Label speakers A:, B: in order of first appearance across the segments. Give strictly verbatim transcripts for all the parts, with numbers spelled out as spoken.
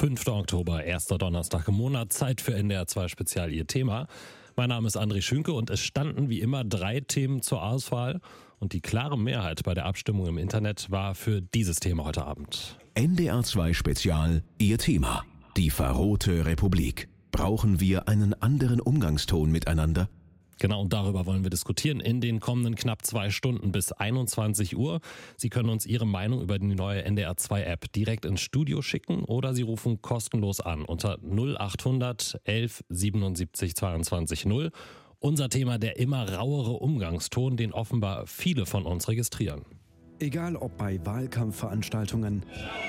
A: fünfter Oktober, erster Donnerstag im Monat, Zeit für N D R zwei Spezial Ihr Thema. Mein Name ist André Schünke und es standen wie immer drei Themen zur Auswahl. Und die klare Mehrheit bei der Abstimmung im Internet war für dieses Thema heute Abend.
B: N D R zwei Spezial Ihr Thema. Die verrohte Republik. Brauchen wir einen anderen Umgangston miteinander?
A: Genau, und darüber wollen wir diskutieren in den kommenden knapp zwei Stunden bis einundzwanzig Uhr. Sie können uns Ihre Meinung über die neue N D R zwei App direkt ins Studio schicken oder Sie rufen kostenlos an unter null achthundert elf siebenundsiebzig zweiundzwanzig null. Unser Thema, der immer rauere Umgangston, den offenbar viele von uns registrieren.
C: Egal ob bei Wahlkampfveranstaltungen,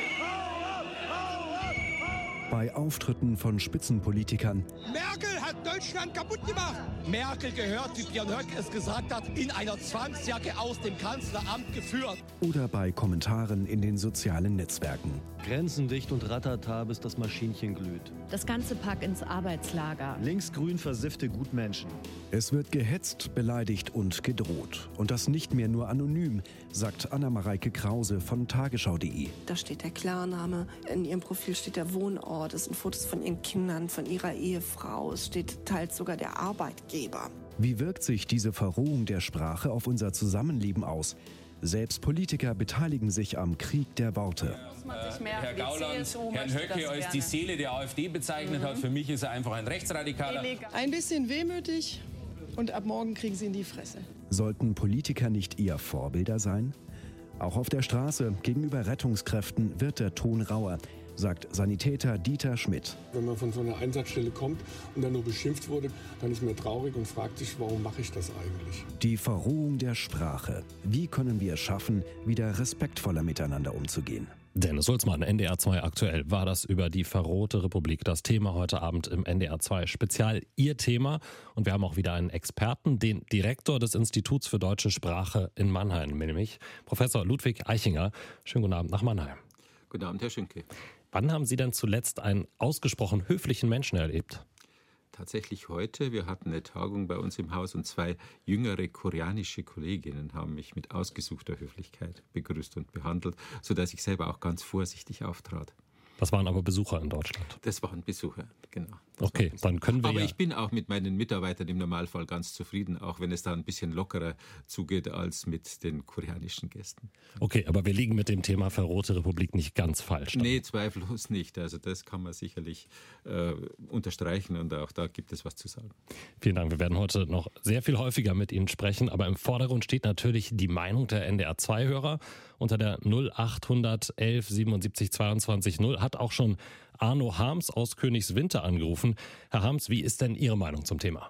C: bei Auftritten von Spitzenpolitikern,
D: Merkel hat Deutschland kaputt gemacht. Merkel gehört, wie Björn Höcke es gesagt hat, in einer Zwangsjacke aus dem Kanzleramt geführt.
C: oder bei Kommentaren in den sozialen Netzwerken.
E: Grenzen dicht und ratata, bis das Maschinchen glüht.
F: Das ganze Pack ins Arbeitslager.
E: Linksgrün versiffte Gutmenschen.
C: Es wird gehetzt, beleidigt und gedroht. Und das nicht mehr nur anonym, sagt Anna-Mareike Krause von tagesschau punkt de.
G: Da steht der Klarname, in ihrem Profil steht der Wohnort, es sind Fotos von ihren Kindern, von ihrer Ehefrau, es steht teils sogar der Arbeitgeber.
C: Wie wirkt sich diese Verrohung der Sprache auf unser Zusammenleben aus? Selbst Politiker beteiligen sich am Krieg der Worte.
H: Herr Gauland, Herrn Höcke als die Seele der AfD bezeichnet mhm. hat. Für mich ist er einfach ein Rechtsradikaler.
I: Ein bisschen wehmütig und ab morgen kriegen sie in die Fresse.
C: Sollten Politiker nicht eher Vorbilder sein? Auch auf der Straße gegenüber Rettungskräften wird der Ton rauer, sagt Sanitäter Dieter Schmidt.
J: Wenn man von so einer Einsatzstelle kommt und dann nur beschimpft wurde, dann ist man traurig und fragt sich, warum mache ich das eigentlich?
C: Die Verrohung der Sprache. Wie können wir es schaffen, wieder respektvoller miteinander umzugehen?
A: Dennis Sulzmann, N D R zwei aktuell, war das über die verrohte Republik. Das Thema heute Abend im N D R zwei Spezial Ihr Thema. Und wir haben auch wieder einen Experten, den Direktor des Instituts für Deutsche Sprache in Mannheim, nämlich Professor Ludwig Eichinger. Schönen guten Abend nach Mannheim.
K: Guten Abend, Herr Schünke.
A: Wann haben Sie denn zuletzt einen ausgesprochen höflichen Menschen erlebt?
K: Tatsächlich heute. Wir hatten eine Tagung bei uns im Haus und zwei jüngere koreanische Kolleginnen haben mich mit ausgesuchter Höflichkeit begrüßt und behandelt, sodass ich selber auch ganz vorsichtig auftrat.
A: Das waren aber Besucher in Deutschland?
K: Das waren Besucher, genau.
A: Okay, dann können wir
K: Aber
A: ja
K: ich bin auch mit meinen Mitarbeitern im Normalfall ganz zufrieden, auch wenn es da ein bisschen lockerer zugeht als mit den koreanischen Gästen.
A: Okay, aber wir liegen mit dem Thema verrohte Republik nicht ganz falsch.
K: Nee, zweifellos nicht. Also das kann man sicherlich äh, unterstreichen und auch da gibt es was zu sagen.
A: Vielen Dank. Wir werden heute noch sehr viel häufiger mit Ihnen sprechen, aber im Vordergrund steht natürlich die Meinung der N D R zwei Hörer. Unter der null achthundert elf siebenundsiebzig zweiundzwanzig null hat auch schon Arno Harms aus Königswinter angerufen. Herr Harms, wie ist denn Ihre Meinung zum Thema?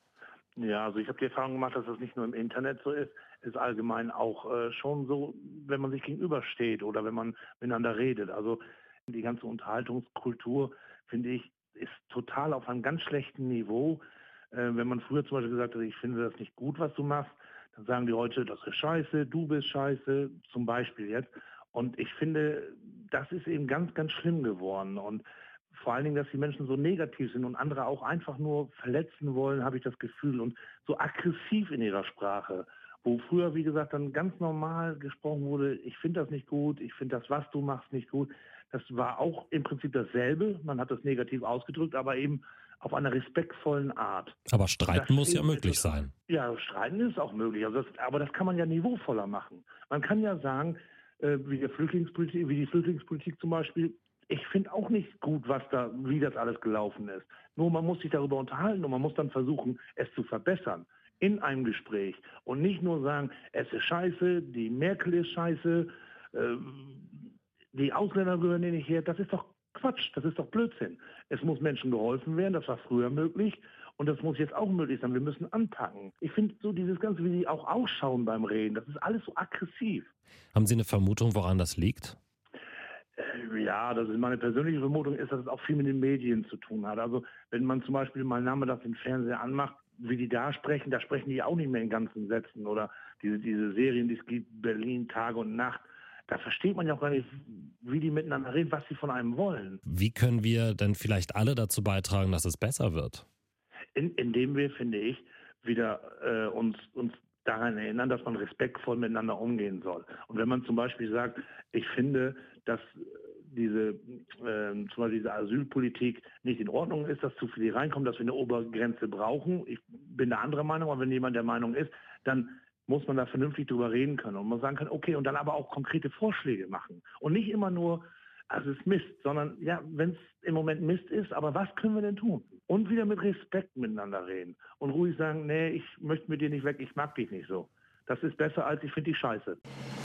L: Ja, also ich habe die Erfahrung gemacht, dass das nicht nur im Internet so ist, ist allgemein auch äh, schon so, wenn man sich gegenübersteht oder wenn man miteinander redet. Also die ganze Unterhaltungskultur, finde ich, ist total auf einem ganz schlechten Niveau. Äh, wenn man früher zum Beispiel gesagt hat, ich finde das nicht gut, was du machst, dann sagen die heute, das ist scheiße, du bist scheiße, zum Beispiel jetzt. Und ich finde, das ist eben ganz, ganz schlimm geworden. Und vor allen Dingen, dass die Menschen so negativ sind und andere auch einfach nur verletzen wollen, habe ich das Gefühl. Und so aggressiv in ihrer Sprache, wo früher, wie gesagt, dann ganz normal gesprochen wurde, ich finde das nicht gut, ich finde das, was du machst, nicht gut. Das war auch im Prinzip dasselbe. Man hat das negativ ausgedrückt, aber eben auf einer respektvollen Art.
A: Aber streiten muss ja möglich sein.
L: Ja, streiten ist auch möglich. Also das, aber das kann man ja niveauvoller machen. Man kann ja sagen, äh, wie, der Flüchtlingspolitik, wie die Flüchtlingspolitik zum Beispiel, ich finde auch nicht gut, was da, wie das alles gelaufen ist. Nur man muss sich darüber unterhalten und man muss dann versuchen, es zu verbessern in einem Gespräch. Und nicht nur sagen, es ist scheiße, die Merkel ist scheiße, äh, die Ausländer gehören hier nicht her. Das ist doch Quatsch, das ist doch Blödsinn. Es muss Menschen geholfen werden, das war früher möglich und das muss jetzt auch möglich sein. Wir müssen anpacken. Ich finde so dieses Ganze, wie die auch ausschauen beim Reden, das ist alles so aggressiv.
A: Haben Sie eine Vermutung, woran das liegt?
L: Äh, ja, das ist meine persönliche Vermutung, ist, dass es auch viel mit den Medien zu tun hat. Also wenn man zum Beispiel mal nachmittags den Fernseher anmacht, wie die da sprechen, da sprechen die auch nicht mehr in ganzen Sätzen. Oder diese, diese Serien, die es gibt, Berlin, Tag und Nacht, da versteht man ja auch gar nicht, wie die miteinander reden, was sie von einem wollen.
A: Wie können wir denn vielleicht alle dazu beitragen, dass es besser wird?
L: In, indem wir, finde ich, wieder äh, uns, uns daran erinnern, dass man respektvoll miteinander umgehen soll. Und wenn man zum Beispiel sagt, ich finde, dass diese, äh, zum Beispiel diese Asylpolitik nicht in Ordnung ist, dass zu viele reinkommen, dass wir eine Obergrenze brauchen. Ich bin der andere Meinung, aber wenn jemand der Meinung ist, dann muss man da vernünftig drüber reden können und man sagen kann, okay, und dann aber auch konkrete Vorschläge machen und nicht immer nur, also es ist Mist, sondern ja, wenn es im Moment Mist ist, aber was können wir denn tun? Und wieder mit Respekt miteinander reden und ruhig sagen, nee, ich möchte mit dir nicht weg, ich mag dich nicht so. Das ist besser als ich finde dich scheiße.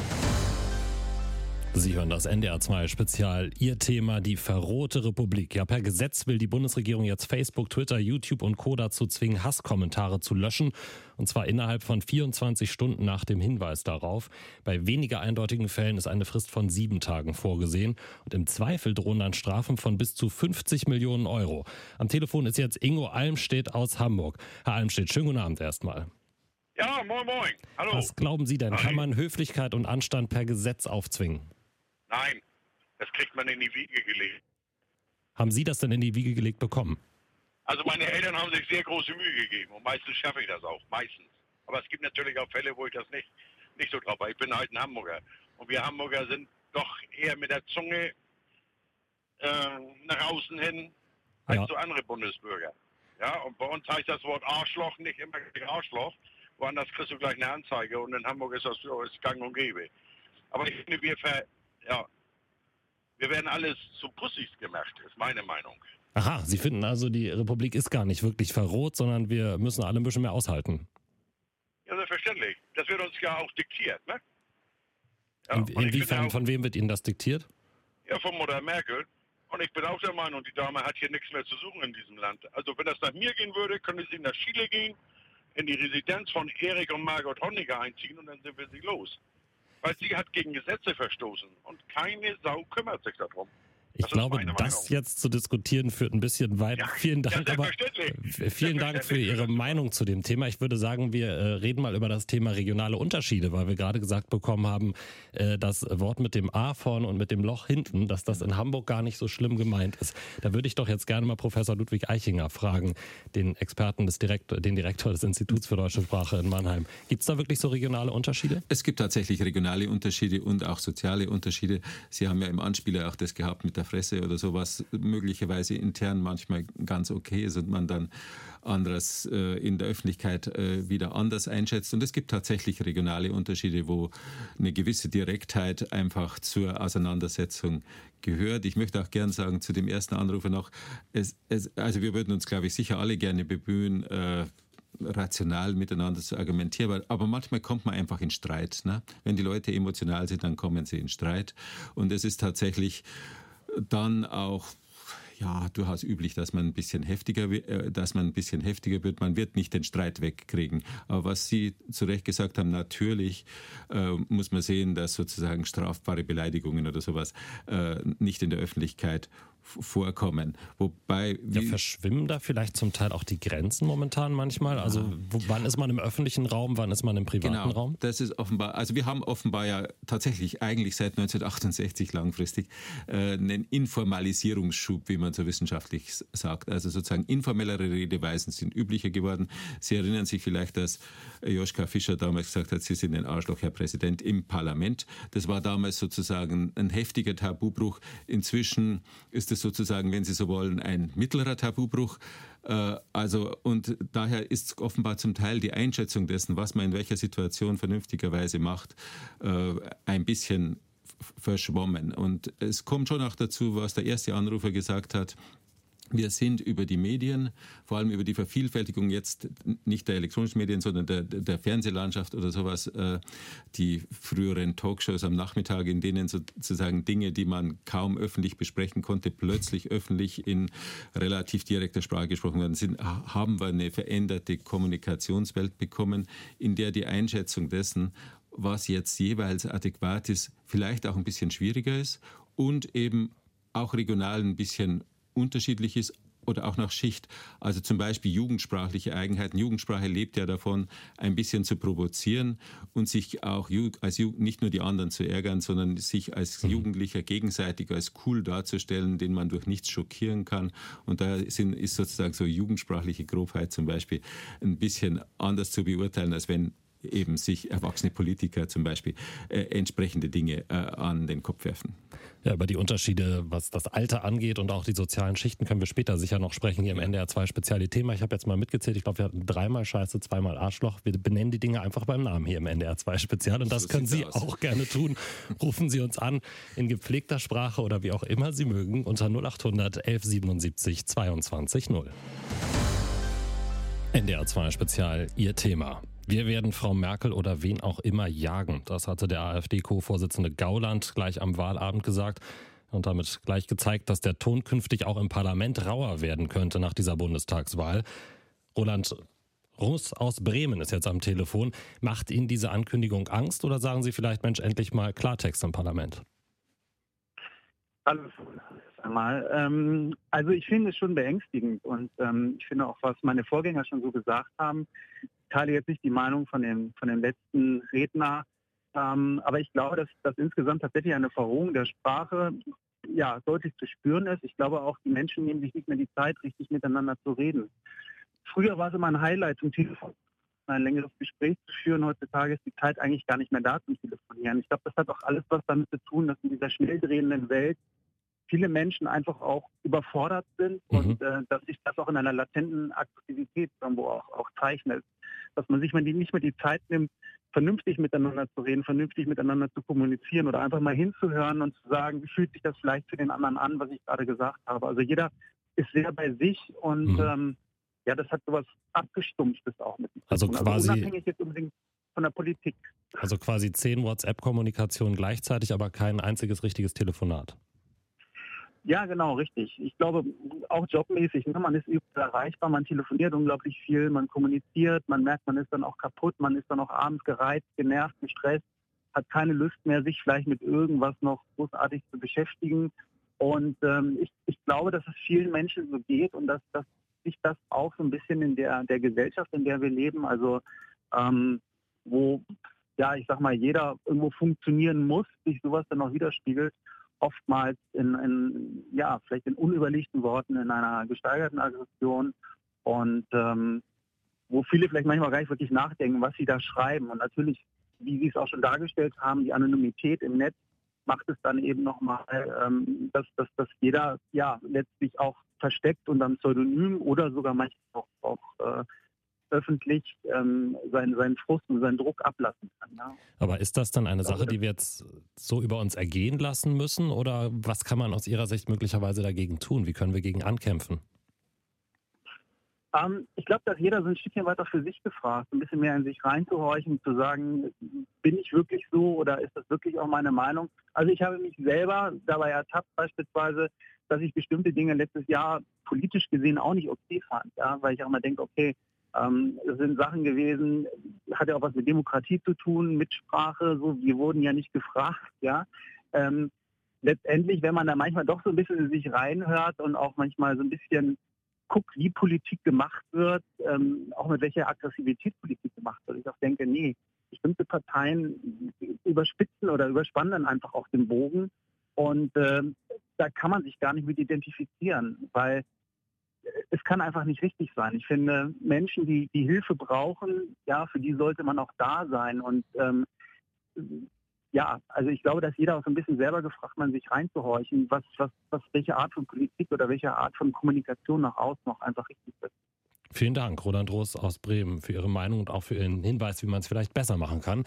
A: Sie hören das N D R zwei Spezial. Ihr Thema, die verrohte Republik. Ja, per Gesetz will die Bundesregierung jetzt Facebook, Twitter, YouTube und Co. dazu zwingen, Hasskommentare zu löschen. Und zwar innerhalb von vierundzwanzig Stunden nach dem Hinweis darauf. Bei weniger eindeutigen Fällen ist eine Frist von sieben Tagen vorgesehen. Und im Zweifel drohen dann Strafen von bis zu fünfzig Millionen Euro. Am Telefon ist jetzt Ingo Almstedt aus Hamburg. Herr Almstedt, schönen guten Abend erstmal.
M: Ja, moin moin. Hallo.
A: Was glauben Sie denn?
M: Hi.
A: Kann man Höflichkeit und Anstand per Gesetz aufzwingen?
M: Nein, das kriegt man in die Wiege gelegt.
A: Haben Sie das denn in die Wiege gelegt bekommen?
M: Also meine Eltern haben sich sehr große Mühe gegeben und meistens schaffe ich das auch, meistens. Aber es gibt natürlich auch Fälle, wo ich das nicht, nicht so drauf habe. Ich bin halt ein Hamburger und wir Hamburger sind doch eher mit der Zunge äh, nach außen hin als
A: Ja.
M: so andere Bundesbürger. Ja, und bei uns heißt das Wort Arschloch nicht immer gleich Arschloch. Woanders kriegst du gleich eine Anzeige und in Hamburg ist das so, ist gang und gäbe. Aber ich finde, wir ver Ja, wir werden alles zu Pussys gemacht, ist meine Meinung.
A: Aha, Sie finden also, die Republik ist gar nicht wirklich verroht, sondern wir müssen alle ein bisschen mehr aushalten.
M: Ja, selbstverständlich. Das wird uns ja auch diktiert, ne? Ja,
A: In,
M: und ich
A: inwiefern,
M: auch,
A: von wem wird Ihnen das diktiert?
M: Ja, von Mutter Merkel. Und ich bin auch der Meinung, die Dame hat hier nichts mehr zu suchen in diesem Land. Also wenn das nach mir gehen würde, könnte sie nach Chile gehen, in die Residenz von Erik und Margot Honecker einziehen und dann sind wir sie los. Weil sie hat gegen Gesetze verstoßen und keine Sau kümmert sich darum.
A: Ich
M: Das
A: glaube,
M: ist meine
A: das
M: Meinung.
A: jetzt zu diskutieren führt ein bisschen weit.
M: Ja,
A: vielen Dank,
M: ja,
A: aber
M: selbstverständlich.
A: vielen Dank für Ihre Meinung zu dem Thema. Ich würde sagen, wir äh, reden mal über das Thema regionale Unterschiede, weil wir gerade gesagt bekommen haben, äh, das Wort mit dem A vorne und mit dem Loch hinten, dass das in Hamburg gar nicht so schlimm gemeint ist. Da würde ich doch jetzt gerne mal Professor Ludwig Eichinger fragen, den Experten des Direkt, den Direktor des Instituts für Deutsche Sprache in Mannheim. Gibt es da wirklich so regionale Unterschiede?
K: Es gibt tatsächlich regionale Unterschiede und auch soziale Unterschiede. Sie haben ja im Anspieler auch das gehabt mit der Fresse oder sowas, möglicherweise intern manchmal ganz okay ist und man dann anderes äh, in der Öffentlichkeit äh, wieder anders einschätzt. Und es gibt tatsächlich regionale Unterschiede, wo eine gewisse Direktheit einfach zur Auseinandersetzung gehört. Ich möchte auch gern sagen, zu dem ersten Anrufer noch, es, es, also wir würden uns, glaube ich, sicher alle gerne bemühen, äh, rational miteinander zu argumentieren, aber, aber manchmal kommt man einfach in Streit. Ne? Wenn die Leute emotional sind, dann kommen sie in Streit. Und es ist tatsächlich dann auch ja durchaus üblich, dass man ein bisschen heftiger, äh, dass man ein bisschen heftiger wird. Man wird nicht den Streit wegkriegen. Aber was Sie zu Recht gesagt haben, natürlich äh, muss man sehen, dass sozusagen strafbare Beleidigungen oder sowas äh, nicht in der Öffentlichkeit vorkommen. Wobei
A: ja, verschwimmen da vielleicht zum Teil auch die Grenzen momentan manchmal? Also wo, wann ist man im öffentlichen Raum, wann ist man im privaten
K: genau,
A: Raum?
K: Das ist offenbar, also wir haben offenbar ja tatsächlich eigentlich seit neunzehnhundertachtundsechzig langfristig äh, einen Informalisierungsschub, wie man so wissenschaftlich sagt. Also sozusagen informellere Redeweisen sind üblicher geworden. Sie erinnern sich vielleicht, dass Joschka Fischer damals gesagt hat, Sie sind ein Arschloch, Herr Präsident, im Parlament. Das war damals sozusagen ein heftiger Tabubruch. Inzwischen ist es sozusagen, wenn Sie so wollen, ein mittlerer Tabubruch. Äh, also, und daher ist offenbar zum Teil die Einschätzung dessen, was man in welcher Situation vernünftigerweise macht, äh, ein bisschen verschwommen. Und es kommt schon auch dazu, was der erste Anrufer gesagt hat. Wir sind über die Medien, vor allem über die Vervielfältigung jetzt nicht der elektronischen Medien, sondern der, der Fernsehlandschaft oder sowas, äh, die früheren Talkshows am Nachmittag, in denen sozusagen Dinge, die man kaum öffentlich besprechen konnte, plötzlich öffentlich in relativ direkter Sprache gesprochen werden sind, haben wir eine veränderte Kommunikationswelt bekommen, in der die Einschätzung dessen, was jetzt jeweils adäquat ist, vielleicht auch ein bisschen schwieriger ist und eben auch regional ein bisschen unterschiedlich ist oder auch nach Schicht. Also zum Beispiel jugendsprachliche Eigenheiten. Jugendsprache lebt ja davon, ein bisschen zu provozieren und sich auch als nicht nur die anderen zu ärgern, sondern sich als Jugendlicher gegenseitig als cool darzustellen, den man durch nichts schockieren kann. Und da sind, ist sozusagen so jugendsprachliche Grobheit zum Beispiel ein bisschen anders zu beurteilen, als wenn eben sich erwachsene Politiker zum Beispiel äh, entsprechende Dinge äh, an den Kopf werfen.
A: Ja, über die Unterschiede, was das Alter angeht und auch die sozialen Schichten, können wir später sicher noch sprechen hier im N D R zwei Spezial-Thema. Ich habe jetzt mal mitgezählt, ich glaube, wir hatten dreimal Scheiße, zweimal Arschloch. Wir benennen die Dinge einfach beim Namen hier im N D R zwei Spezial und das so können Sie aus. auch gerne tun. Rufen Sie uns an in gepflegter Sprache oder wie auch immer Sie mögen unter null acht hundert elf siebenundsiebzig zweiundzwanzig null. N D R zwei Spezial, Ihr Thema. Wir werden Frau Merkel oder wen auch immer jagen. Das hatte der AfD-Co-Vorsitzende Gauland gleich am Wahlabend gesagt und damit gleich gezeigt, dass der Ton künftig auch im Parlament rauer werden könnte nach dieser Bundestagswahl. Roland Russ aus Bremen ist jetzt am Telefon. Macht Ihnen diese Ankündigung Angst oder sagen Sie vielleicht, Mensch, endlich mal Klartext im Parlament?
N: Hallo. Einmal. Ähm, also ich finde es schon beängstigend und ähm, ich finde auch, was meine Vorgänger schon so gesagt haben, ich teile jetzt nicht die Meinung von dem, von dem letzten Redner, ähm, aber ich glaube, dass, dass insgesamt tatsächlich eine Verrohung der Sprache ja, deutlich zu spüren ist. Ich glaube auch, die Menschen nehmen sich nicht mehr die Zeit, richtig miteinander zu reden. Früher war es immer ein Highlight, zum Telefon ein längeres Gespräch zu führen. Heutzutage ist die Zeit eigentlich gar nicht mehr da zum Telefonieren. Ich glaube, das hat auch alles was damit zu tun, dass in dieser schnell drehenden Welt viele Menschen einfach auch überfordert sind mhm. und äh, dass sich das auch in einer latenten Aggressivität irgendwo auch, auch zeichnet. Dass man sich mal die, nicht mehr die Zeit nimmt, vernünftig miteinander zu reden, vernünftig miteinander zu kommunizieren oder einfach mal hinzuhören und zu sagen, wie fühlt sich das vielleicht für den anderen an, was ich gerade gesagt habe. Also jeder ist sehr bei sich und mhm. ähm, ja, das hat sowas Abgestumpftes auch mit.
A: Also quasi
N: also unabhängig jetzt unbedingt von der Politik.
A: Also quasi zehn WhatsApp-Kommunikationen gleichzeitig, aber kein einziges richtiges Telefonat.
N: Ja, genau, richtig. Ich glaube, auch jobmäßig, ne? Man ist überall erreichbar, man telefoniert unglaublich viel, man kommuniziert, man merkt, man ist dann auch kaputt, man ist dann auch abends gereizt, genervt, gestresst, hat keine Lust mehr, sich vielleicht mit irgendwas noch großartig zu beschäftigen. Und ähm, ich, ich glaube, dass es vielen Menschen so geht und dass, dass sich das auch so ein bisschen in der, der Gesellschaft, in der wir leben, also ähm, wo, ja, ich sag mal, jeder irgendwo funktionieren muss, sich sowas dann auch widerspiegelt, oftmals in, in, ja, vielleicht in unüberlegten Worten, in einer gesteigerten Aggression und ähm, wo viele vielleicht manchmal gar nicht wirklich nachdenken, was sie da schreiben. Und natürlich, wie Sie es auch schon dargestellt haben, die Anonymität im Netz macht es dann eben nochmal, ähm, dass, dass, dass jeder ja letztlich auch versteckt unter einem Pseudonym oder sogar manchmal auch, auch äh, öffentlich ähm, seinen, seinen Frust und seinen Druck ablassen kann. Ja.
A: Aber ist das dann eine Sache, die wir jetzt so über uns ergehen lassen müssen oder was kann man aus Ihrer Sicht möglicherweise dagegen tun? Wie können wir gegen ankämpfen?
N: Ähm, ich glaube, dass jeder so ein Stückchen weiter für sich gefragt, ein bisschen mehr in sich reinzuhorchen, zu sagen, bin ich wirklich so oder ist das wirklich auch meine Meinung? Also ich habe mich selber dabei ertappt beispielsweise, dass ich bestimmte Dinge letztes Jahr politisch gesehen auch nicht okay fand, ja, weil ich auch mal denke, okay, Ähm, es sind Sachen gewesen, hat ja auch was mit Demokratie zu tun, Mitsprache, so, wir wurden ja nicht gefragt, ja. Ähm, letztendlich, wenn man da manchmal doch so ein bisschen in sich reinhört und auch manchmal so ein bisschen guckt, wie Politik gemacht wird, ähm, auch mit welcher Aggressivität Politik gemacht wird. Ich auch denke, nee, bestimmte Parteien überspitzen oder überspannen dann einfach auch den Bogen und ähm, da kann man sich gar nicht mit identifizieren, weil es kann einfach nicht richtig sein. Ich finde, Menschen, die, die Hilfe brauchen, ja, für die sollte man auch da sein. Und ähm, ja, also ich glaube, dass jeder auch so ein bisschen selber gefragt, man sich reinzuhorchen, was, was, was, welche Art von Politik oder welche Art von Kommunikation nach außen noch einfach richtig ist.
A: Vielen Dank, Roland Russ aus Bremen, für Ihre Meinung und auch für Ihren Hinweis, wie man es vielleicht besser machen kann.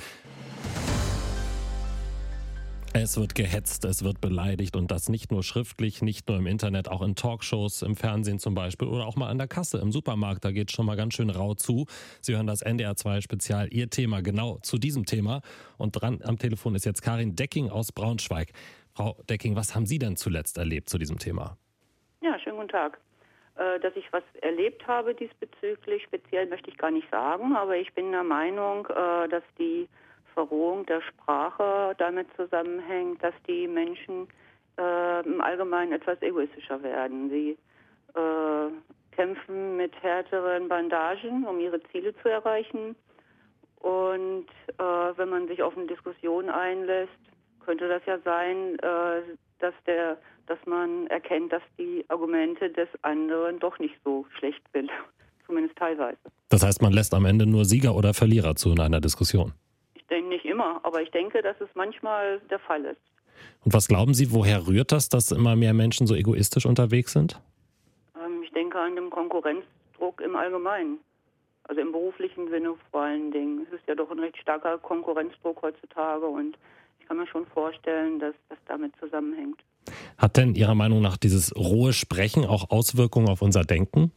A: Es wird gehetzt, es wird beleidigt und das nicht nur schriftlich, nicht nur im Internet, auch in Talkshows, im Fernsehen zum Beispiel oder auch mal an der Kasse im Supermarkt, da geht es schon mal ganz schön rau zu. Sie hören das N D R zwei Spezial, Ihr Thema genau zu diesem Thema und dran am Telefon ist jetzt Karin Decking aus Braunschweig. Frau Decking, was haben Sie denn zuletzt erlebt zu diesem Thema?
O: Ja, schönen guten Tag. Äh, dass ich was erlebt habe diesbezüglich, speziell möchte ich gar nicht sagen, aber ich bin der Meinung, äh, dass die Verrohung der Sprache damit zusammenhängt, dass die Menschen äh, im Allgemeinen etwas egoistischer werden. Sie äh, kämpfen mit härteren Bandagen, um ihre Ziele zu erreichen. Und äh, wenn man sich auf eine Diskussion einlässt, könnte das ja sein, äh, dass, der, dass man erkennt, dass die Argumente des anderen doch nicht so schlecht sind. zumindest teilweise.
A: Das heißt, man lässt am Ende nur Sieger oder Verlierer zu in einer Diskussion?
O: Ich denke nicht immer, aber ich denke, dass es manchmal der Fall ist.
A: Und was glauben Sie, woher rührt das, dass immer mehr Menschen so egoistisch unterwegs sind?
O: Ähm, ich denke an den Konkurrenzdruck im Allgemeinen. Also im beruflichen Sinne vor allen Dingen. Es ist ja doch ein recht starker Konkurrenzdruck heutzutage und ich kann mir schon vorstellen, dass das damit zusammenhängt.
A: Hat denn Ihrer Meinung nach dieses rohe Sprechen auch Auswirkungen auf unser Denken?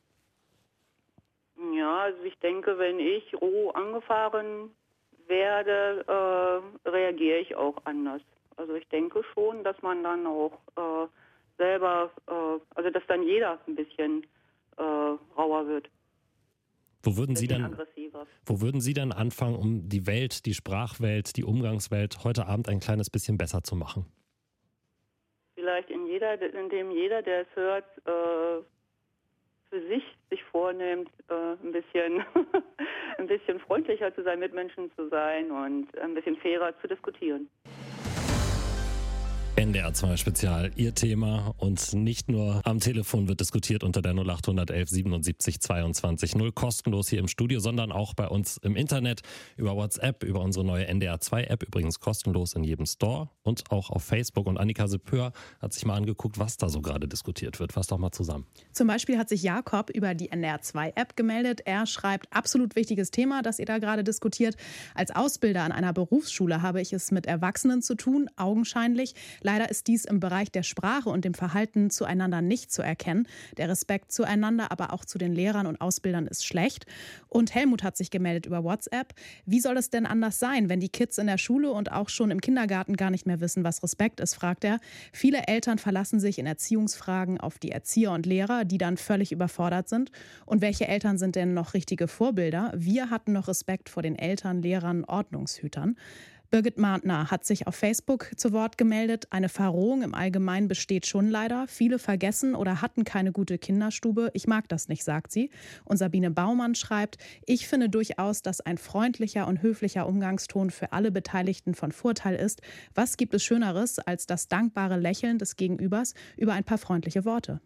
O: Ja, also ich denke, wenn ich roh angefahren werde, äh, reagiere ich auch anders. Also ich denke schon, dass man dann auch äh, selber, äh, also dass dann jeder ein bisschen äh, rauer wird.
A: Wo würden Sie dann, wo würden Sie dann anfangen, um die Welt, die Sprachwelt, die Umgangswelt heute Abend ein kleines bisschen besser zu machen?
O: Vielleicht in jeder, indem jeder, der es hört, äh, für sich sich vornimmt, äh, ein bisschen, ein bisschen freundlicher zu seinen Mitmenschen zu sein und ein bisschen fairer zu diskutieren.
A: N D R zwei Spezial, Ihr Thema, und nicht nur am Telefon wird diskutiert unter der null acht elf siebenundsiebzig zweiundzwanzig null kostenlos hier im Studio, sondern auch bei uns im Internet über WhatsApp, über unsere neue N D R zwei App, übrigens kostenlos in jedem Store und auch auf Facebook. Und Annika Sepör hat sich mal angeguckt, was da so gerade diskutiert wird. Fass doch mal zusammen.
P: Zum Beispiel hat sich Jakob über die N D R zwei App gemeldet. Er schreibt, absolut wichtiges Thema, das ihr da gerade diskutiert. Als Ausbilder an einer Berufsschule habe ich es mit Erwachsenen zu tun, augenscheinlich. Leider ist dies im Bereich der Sprache und dem Verhalten zueinander nicht zu erkennen. Der Respekt zueinander, aber auch zu den Lehrern und Ausbildern ist schlecht. Und Helmut hat sich gemeldet über WhatsApp. Wie soll es denn anders sein, wenn die Kids in der Schule und auch schon im Kindergarten gar nicht mehr wissen, was Respekt ist, fragt er. Viele Eltern verlassen sich in Erziehungsfragen auf die Erzieher und Lehrer, die dann völlig überfordert sind. Und welche Eltern sind denn noch richtige Vorbilder? Wir hatten noch Respekt vor den Eltern, Lehrern, Ordnungshütern. Birgit Martner hat sich auf Facebook zu Wort gemeldet. Eine Verrohung im Allgemeinen besteht schon leider. Viele vergessen oder hatten keine gute Kinderstube. Ich mag das nicht, sagt sie. Und Sabine Baumann schreibt, ich finde durchaus, dass ein freundlicher und höflicher Umgangston für alle Beteiligten von Vorteil ist. Was gibt es Schöneres als das dankbare Lächeln des Gegenübers über ein paar freundliche Worte?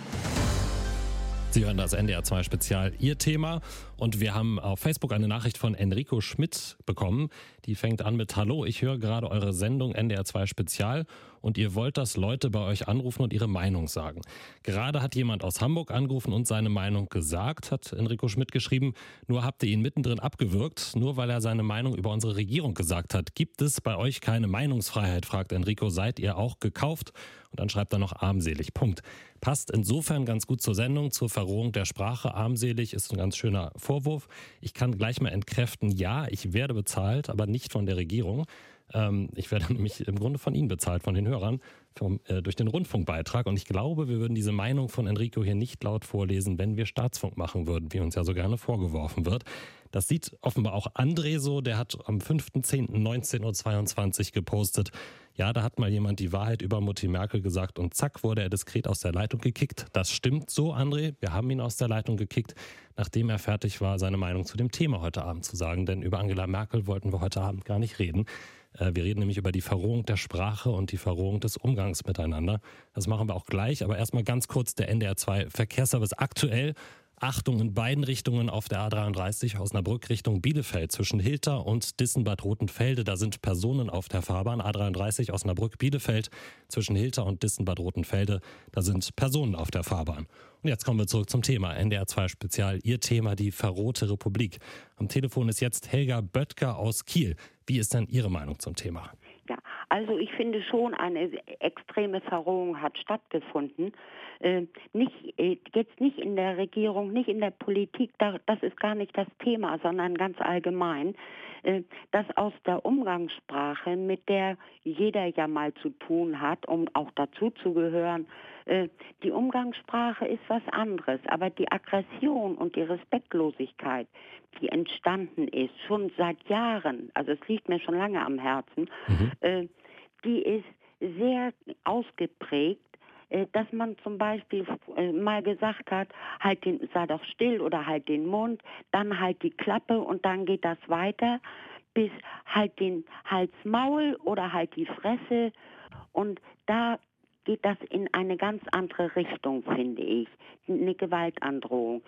A: Sie hören das N D R zwei Spezial, Ihr Thema. Und wir haben auf Facebook eine Nachricht von Enrico Schmidt bekommen. Die fängt an mit: Hallo, ich höre gerade eure Sendung N D R zwei Spezial und ihr wollt, dass Leute bei euch anrufen und ihre Meinung sagen. Gerade hat jemand aus Hamburg angerufen und seine Meinung gesagt, hat Enrico Schmidt geschrieben. Nur habt ihr ihn mittendrin abgewürgt, nur weil er seine Meinung über unsere Regierung gesagt hat. Gibt es bei euch keine Meinungsfreiheit, fragt Enrico. Seid ihr auch gekauft? Und dann schreibt er noch armselig. Punkt. Passt insofern ganz gut zur Sendung, zur Verrohung der Sprache. Armselig ist ein ganz schöner Vorwurf. Ich kann gleich mal entkräften, ja, ich werde bezahlt, aber nicht von der Regierung. Ähm, ich werde nämlich im Grunde von Ihnen bezahlt, von den Hörern, vom, äh, durch den Rundfunkbeitrag. Und ich glaube, wir würden diese Meinung von Enrico hier nicht laut vorlesen, wenn wir Staatsfunk machen würden, wie uns ja so gerne vorgeworfen wird. Das sieht offenbar auch André so, der hat am fünfter zehnter neunzehn Uhr zweiundzwanzig gepostet. Ja, da hat mal jemand die Wahrheit über Mutti Merkel gesagt und zack, wurde er diskret aus der Leitung gekickt. Das stimmt so, André. Wir haben ihn aus der Leitung gekickt, nachdem er fertig war, seine Meinung zu dem Thema heute Abend zu sagen. Denn über Angela Merkel wollten wir heute Abend gar nicht reden. Wir reden nämlich über die Verrohung der Sprache und die Verrohung des Umgangs miteinander. Das machen wir auch gleich, aber erstmal ganz kurz der N D R zwei Verkehrsservice aktuell. Achtung, in beiden Richtungen auf der A dreiunddreißig Osnabrück Richtung Bielefeld zwischen Hilter und Dissenbad Rotenfelde. Da sind Personen auf der Fahrbahn. A dreiunddreißig Osnabrück Bielefeld zwischen Hilter und Dissenbad Rotenfelde. Da sind Personen auf der Fahrbahn. Und jetzt kommen wir zurück zum Thema N D R zwei Spezial. Ihr Thema, die verrohte Republik. Am Telefon ist jetzt Helga Böttger aus Kiel. Wie ist denn Ihre Meinung zum Thema?
Q: Ja, also ich finde schon, eine extreme Verrohung hat stattgefunden. Äh, nicht, äh, jetzt nicht in der Regierung, nicht in der Politik, da, das ist gar nicht das Thema, sondern ganz allgemein, äh, dass aus der Umgangssprache, mit der jeder ja mal zu tun hat, um auch dazu zu gehören, äh, die Umgangssprache ist was anderes, aber die Aggression und die Respektlosigkeit, die entstanden ist, schon seit Jahren, also es liegt mir schon lange am Herzen, mhm. äh, die ist sehr ausgeprägt, äh, dass man zum Beispiel äh, mal gesagt hat, halt den, sei doch still oder halt den Mund, dann halt die Klappe und dann geht das weiter, bis halt den Hals-Maul oder halt die Fresse, und da geht das in eine ganz andere Richtung, finde ich, eine Gewaltandrohung.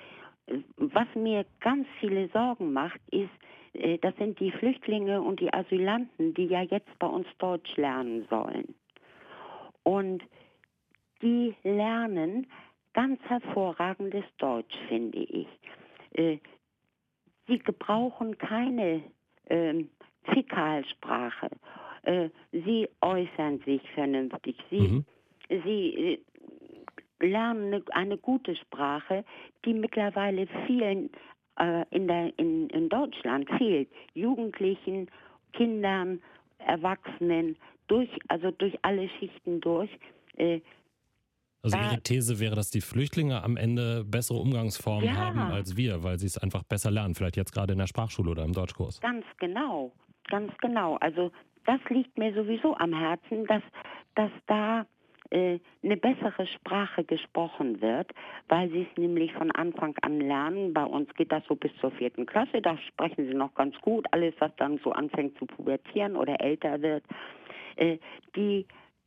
Q: was mir ganz viele Sorgen macht, ist, äh, das sind die Flüchtlinge und die Asylanten, die ja jetzt bei uns Deutsch lernen sollen. Und die lernen ganz hervorragendes Deutsch, finde ich. Äh, sie gebrauchen keine äh, Fäkalsprache. Äh, sie äußern sich vernünftig. Sie, mhm. sie äh, lernen eine, eine gute Sprache, die mittlerweile vielen äh, in, der, in, in Deutschland fehlt. Jugendlichen, Kindern, Erwachsenen, durch, also durch alle Schichten durch. Äh,
A: Also Ihre These wäre, dass die Flüchtlinge am Ende bessere Umgangsformen
Q: ja.
A: haben als wir, weil sie es einfach besser lernen, vielleicht jetzt gerade in der Sprachschule oder im Deutschkurs.
Q: Ganz genau, ganz genau. Also das liegt mir sowieso am Herzen, dass, dass da äh, eine bessere Sprache gesprochen wird, weil sie es nämlich von Anfang an lernen. Bei uns geht das so bis zur vierten Klasse, da sprechen sie noch ganz gut. Alles, was dann so anfängt zu pubertieren oder älter wird, äh, die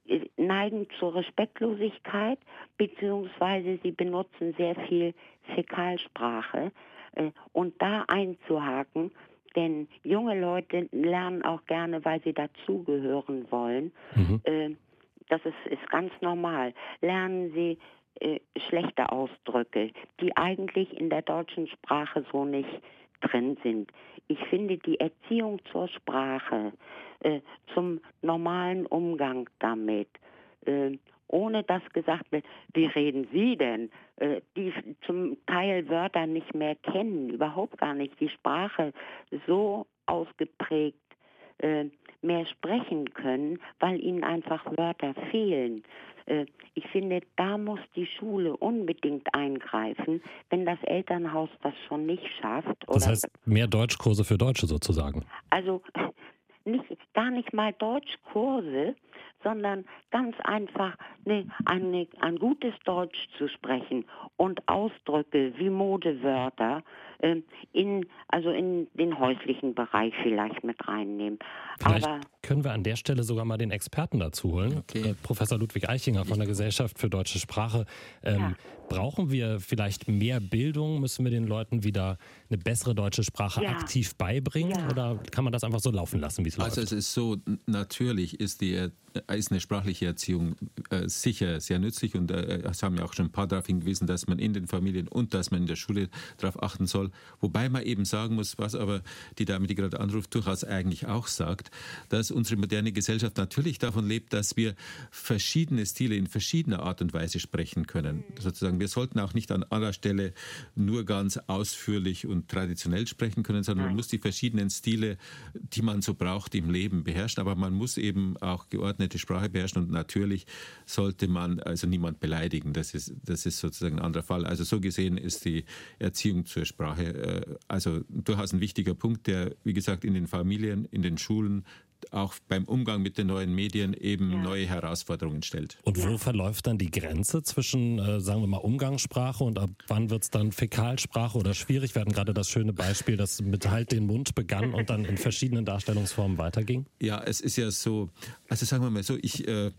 Q: neigen zur Respektlosigkeit, beziehungsweise sie benutzen sehr viel Fäkalsprache. Äh, und da einzuhaken, denn junge Leute lernen auch gerne, weil sie dazugehören wollen. Mhm. Äh, das ist, ist ganz normal. Lernen sie äh, schlechte Ausdrücke, die eigentlich in der deutschen Sprache so nicht drin sind. Ich finde die Erziehung zur Sprache, äh, zum normalen Umgang damit, äh, ohne dass gesagt wird, wie reden Sie denn? Äh, die zum Teil Wörter nicht mehr kennen, überhaupt gar nicht. Die Sprache so ausgeprägt äh, mehr sprechen können, weil ihnen einfach Wörter fehlen. Äh, ich finde, da muss die Schule unbedingt eingreifen, wenn das Elternhaus das schon nicht schafft.
A: Das heißt, mehr Deutschkurse für Deutsche sozusagen?
Q: Also nicht, gar nicht mal Deutschkurse, sondern ganz einfach eine, eine, ein gutes Deutsch zu sprechen und Ausdrücke wie Modewörter äh, in, also in den häuslichen Bereich vielleicht mit reinnehmen.
A: Vielleicht
Q: Aber
A: können wir an der Stelle sogar mal den Experten dazu holen. Okay. Äh, Professor Ludwig Eichinger von der Gesellschaft für Deutsche Sprache. Ähm, ja. Brauchen wir vielleicht mehr Bildung? Müssen wir den Leuten wieder eine bessere deutsche Sprache ja. aktiv beibringen? Ja. Oder kann man das einfach so laufen lassen, wie es läuft?
K: Also es ist so, natürlich ist, die, ist eine sprachliche Erziehung äh, sicher sehr nützlich und äh, es haben ja auch schon ein paar darauf hingewiesen, dass man in den Familien und dass man in der Schule darauf achten soll. Wobei man eben sagen muss, was aber die Dame, die gerade anruft, durchaus eigentlich auch sagt, dass unsere moderne Gesellschaft natürlich davon lebt, dass wir verschiedene Stile in verschiedener Art und Weise sprechen können. Mhm. Sozusagen, wir sollten auch nicht an aller Stelle nur ganz ausführlich und traditionell sprechen können, sondern Nein. man muss die verschiedenen Stile, die man so braucht, im Leben beherrschen. Aber man muss eben auch geordnete Sprache beherrschen und natürlich sollte man also niemand beleidigen. Das ist, das ist sozusagen ein anderer Fall. Also so gesehen ist die Erziehung zur Sprache äh, also durchaus ein wichtiger Punkt, der, wie gesagt, in den Familien, in den Schulen, auch beim Umgang mit den neuen Medien eben ja. neue Herausforderungen stellt.
A: Und wo ja. verläuft dann die Grenze zwischen, äh, sagen wir mal, Umgangssprache und ab wann wird es dann Fäkalsprache oder schwierig? Wir hatten gerade das schöne Beispiel, das mit Halt den Mund begann und dann in verschiedenen Darstellungsformen weiterging.
K: Ja, es ist ja so, also sagen wir mal so, ich äh,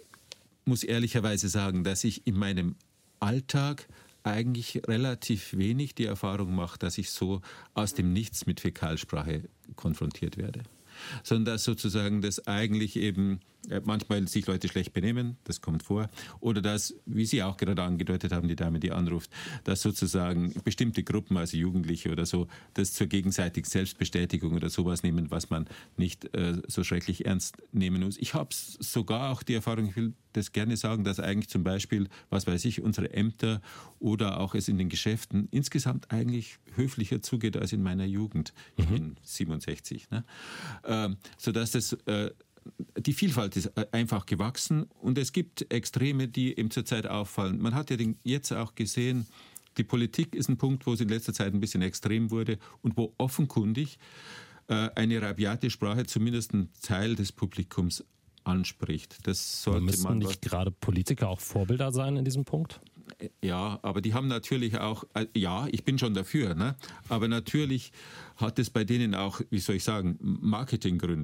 K: muss ehrlicherweise sagen, dass ich in meinem Alltag eigentlich relativ wenig die Erfahrung mache, dass ich so aus dem Nichts mit Fäkalsprache konfrontiert werde. Sondern dass sozusagen das eigentlich eben manchmal sich Leute schlecht benehmen, das kommt vor, oder dass, wie Sie auch gerade angedeutet haben, die Dame, die anruft, dass sozusagen bestimmte Gruppen, also Jugendliche oder so, das zur gegenseitigen Selbstbestätigung oder sowas nehmen, was man nicht äh, so schrecklich ernst nehmen muss. Ich habe sogar auch die Erfahrung, ich will das gerne sagen, dass eigentlich zum Beispiel, was weiß ich, unsere Ämter oder auch es in den Geschäften insgesamt eigentlich höflicher zugeht als in meiner Jugend. Ich mhm. bin siebenundsechzig. Ne? Ähm, sodass das äh, die Vielfalt ist einfach gewachsen und es gibt Extreme, die eben zurzeit auffallen. Man hat ja den, jetzt auch gesehen, die Politik ist ein Punkt, wo es in letzter Zeit ein bisschen extrem wurde und wo offenkundig äh, eine rabiate Sprache zumindest einen Teil des Publikums anspricht. Das sollte
A: müssen
K: man
A: nicht gerade Politiker auch Vorbilder sein in diesem Punkt?
K: Ja, aber die haben natürlich auch, äh, ja, ich bin schon dafür, ne? Aber natürlich hat es bei denen auch, wie soll ich sagen, Marketinggründe.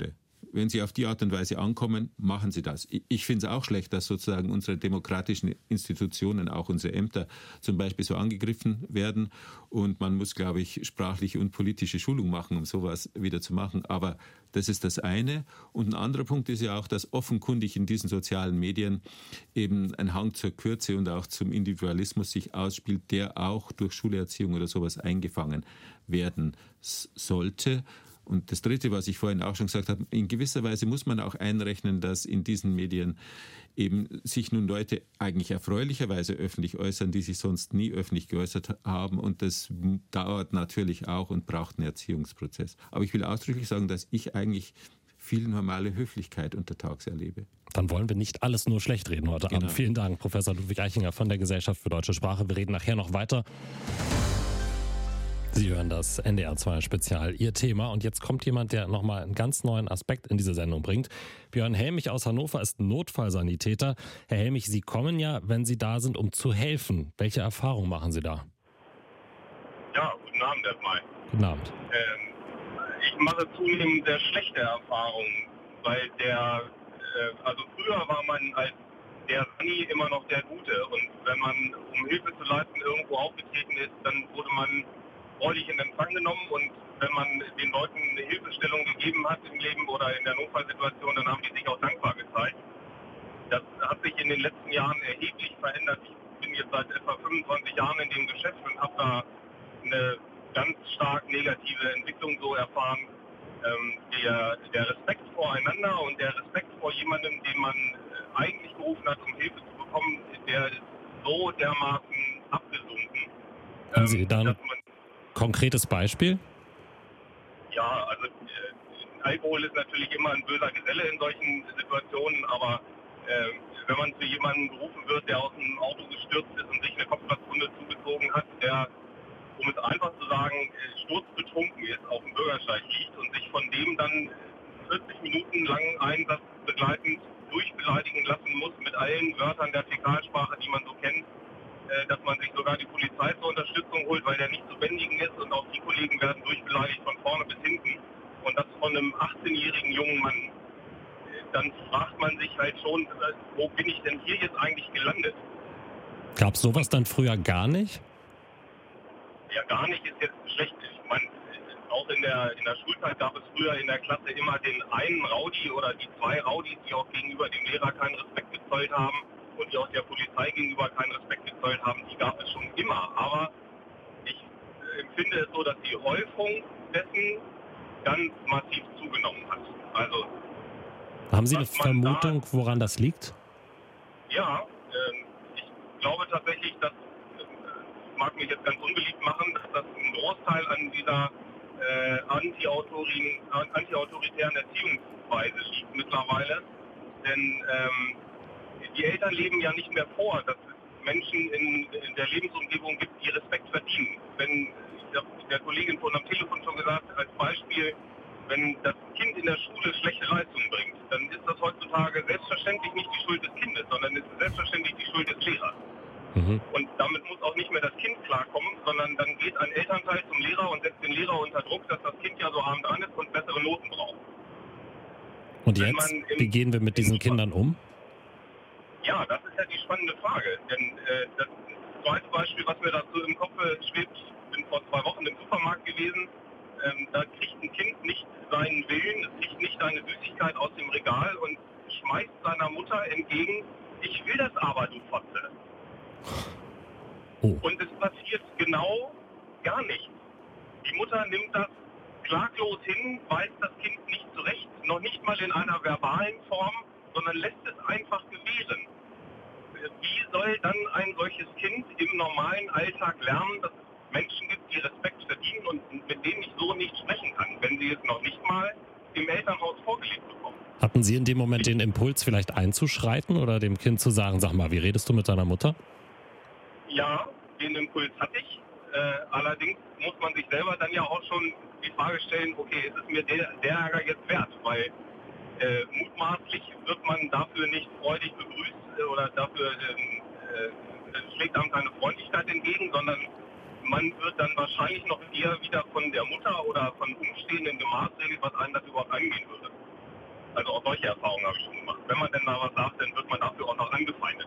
K: wenn sie auf die Art und Weise ankommen, machen sie das. Ich finde es auch schlecht, dass sozusagen unsere demokratischen Institutionen, auch unsere Ämter zum Beispiel so angegriffen werden. Und man muss, glaube ich, sprachliche und politische Schulung machen, um sowas wieder zu machen. Aber das ist das eine. Und ein anderer Punkt ist ja auch, dass offenkundig in diesen sozialen Medien eben ein Hang zur Kürze und auch zum Individualismus sich ausspielt, der auch durch Schulerziehung oder sowas eingefangen werden sollte. Und das Dritte, was ich vorhin auch schon gesagt habe, in gewisser Weise muss man auch einrechnen, dass in diesen Medien eben sich nun Leute eigentlich erfreulicherweise öffentlich äußern, die sich sonst nie öffentlich geäußert haben. Und das dauert natürlich auch und braucht einen Erziehungsprozess. Aber ich will ausdrücklich sagen, dass ich eigentlich viel normale Höflichkeit untertags erlebe.
A: Dann wollen wir nicht alles nur schlecht reden heute
K: Genau.
A: Abend. Vielen Dank, Professor Ludwig Eichinger von der Gesellschaft für Deutsche Sprache. Wir reden nachher noch weiter. Sie hören das N D R zwei Spezial, Ihr Thema. Und jetzt kommt jemand, der nochmal einen ganz neuen Aspekt in diese Sendung bringt. Björn Helmich aus Hannover ist Notfallsanitäter. Herr Helmich, Sie kommen ja, wenn Sie da sind, um zu helfen. Welche Erfahrungen machen Sie da?
R: Ja, guten Abend erstmal.
A: Guten Abend.
R: Ähm, ich mache zunehmend sehr schlechte Erfahrungen, weil der, äh, also früher war man als der Sani immer noch der Gute. Und wenn man, um Hilfe zu leisten, irgendwo aufgetreten ist, dann wurde man freudig in Empfang genommen, und wenn man den Leuten eine Hilfestellung gegeben hat im Leben oder in der Notfallsituation, dann haben die sich auch dankbar gezeigt. Das hat sich in den letzten Jahren erheblich verändert. Ich bin jetzt seit etwa fünfundzwanzig Jahren in dem Geschäft und habe da eine ganz stark negative Entwicklung so erfahren. Ähm, der, der Respekt voreinander und der Respekt vor jemandem, den man eigentlich gerufen hat, um Hilfe zu bekommen, der ist so dermaßen abgesunken.
A: Haben Sie da ein konkretes Beispiel?
R: Ja, also äh, Alkohol ist natürlich immer ein böser Geselle in solchen Situationen, aber äh, wenn man zu jemandem gerufen wird, der aus dem Auto gestürzt ist und sich eine Kopfplatzwunde zugezogen hat, der, um es einfach zu sagen, äh, sturzbetrunken ist, auf dem Bürgersteig liegt und sich von dem dann vierzig Minuten lang Einsatz begleitend durchbeleidigen lassen muss mit allen Wörtern der Fäkalsprache, die man so kennt, dass man sich sogar die Polizei zur Unterstützung holt, weil der nicht zu bändigen ist, und auch die Kollegen werden durchbeleidigt von vorne bis hinten. Und das von einem achtzehnjährigen jungen Mann. Dann fragt man sich halt schon, wo bin ich denn hier jetzt eigentlich gelandet?
A: Gab es sowas dann früher gar nicht?
R: Ja, gar nicht ist jetzt schlecht. Ich meine, auch in der, in der Schulzeit gab es früher in der Klasse immer den einen Rowdy oder die zwei Rowdys, die auch gegenüber dem Lehrer keinen Respekt gezollt haben und die auch der Polizei gegenüber keinen Respekt gezollt haben. Die gab es schon immer. Aber ich äh, empfinde es so, dass die Häufung dessen ganz massiv zugenommen hat. Also,
A: haben Sie eine Vermutung, da, woran das liegt?
R: Ja, äh, ich glaube tatsächlich, dass, äh, mag mich jetzt ganz unbeliebt machen, dass das ein Großteil an dieser äh, anti-autoritären anti Erziehungsweise liegt mittlerweile. Denn ähm, die Eltern leben ja nicht mehr vor, dass es Menschen in, in der Lebensumgebung gibt, die Respekt verdienen. Wenn, ich habe der Kollegin vorhin am Telefon schon gesagt, als Beispiel, wenn das Kind in der Schule schlechte Leistungen bringt, dann ist das heutzutage selbstverständlich nicht die Schuld des Kindes, sondern ist selbstverständlich die Schuld des Lehrers. Mhm. Und damit muss auch nicht mehr das Kind klarkommen, sondern dann geht ein Elternteil zum Lehrer und setzt den Lehrer unter Druck, dass das Kind ja so arm dran ist und bessere Noten braucht.
A: Und jetzt, im, wie gehen wir mit diesen Kindern um?
R: Ja, das ist ja die spannende Frage. Denn äh, das zweite Beispiel, was mir dazu im Kopf schwebt, ich bin vor zwei Wochen im Supermarkt gewesen, ähm, da kriegt ein Kind nicht seinen Willen, es kriegt nicht eine Süßigkeit aus dem Regal und schmeißt seiner Mutter entgegen, ich will das aber, du Fotze.
A: Oh.
R: Und es passiert genau gar nichts. Die Mutter nimmt das klaglos hin, weist das Kind nicht zurecht, noch nicht mal in einer verbalen Form, sondern lässt es einfach gewähren. Wie soll dann ein solches Kind im normalen Alltag lernen, dass es Menschen gibt, die Respekt verdienen und mit denen ich so nicht sprechen kann, wenn sie es noch nicht mal im Elternhaus vorgelebt bekommen?
A: Hatten Sie in dem Moment den Impuls, vielleicht einzuschreiten oder dem Kind zu sagen, sag mal, wie redest du mit deiner Mutter?
R: Ja, den Impuls hatte ich. Äh, allerdings muss man sich selber dann ja auch schon die Frage stellen, okay, ist es mir der, der Ärger jetzt wert? Weil äh, mutmaßlich wird man dafür nicht freudig begrüßt äh, oder dafür äh, äh, schlägt einem keine Freundlichkeit entgegen, sondern man wird dann wahrscheinlich noch eher wieder von der Mutter oder von Umstehenden gemaßregelt, was einen das überhaupt angehen würde. Also auch solche Erfahrungen habe ich schon gemacht. Wenn man denn mal was sagt, dann wird man dafür auch noch angefeindet.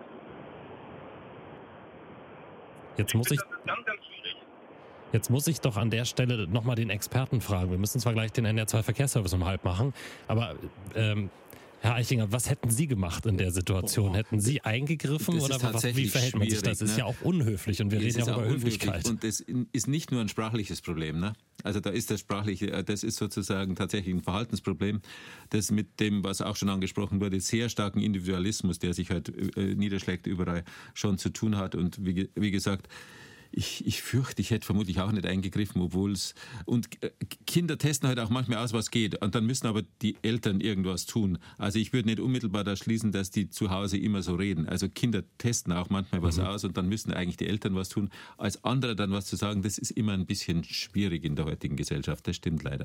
A: Jetzt muss ich,
R: das ist ganz, ganz schwierig.
A: jetzt muss ich doch an der Stelle nochmal den Experten fragen. Wir müssen zwar gleich den N D R zwei Verkehrsservice um halb machen, aber ähm, Herr Eichinger, was hätten Sie gemacht in der Situation? Hätten Sie eingegriffen
K: Das
A: oder
K: ist
A: was, wie verhält man sich das? Das ist
K: ne?
A: ja auch unhöflich und wir
K: Es
A: reden ja
K: ist
A: auch über
K: unhöflich.
A: Höflichkeit.
K: Und das ist nicht nur ein sprachliches Problem. Ne? Also da ist das sprachliche, das ist sozusagen tatsächlich ein Verhaltensproblem, das mit dem, was auch schon angesprochen wurde, sehr starken Individualismus, der sich halt äh, niederschlägt überall, schon zu tun hat. Und wie, wie gesagt, Ich, ich fürchte, ich hätte vermutlich auch nicht eingegriffen, obwohl es... Und Kinder testen halt auch manchmal aus, was geht. Und dann müssen aber die Eltern irgendwas tun. Also ich würde nicht unmittelbar da schließen, dass die zu Hause immer so reden. Also Kinder testen auch manchmal was mhm. aus und dann müssen eigentlich die Eltern was tun. Als andere dann was zu sagen, das ist immer ein bisschen schwierig in der heutigen Gesellschaft. Das stimmt leider.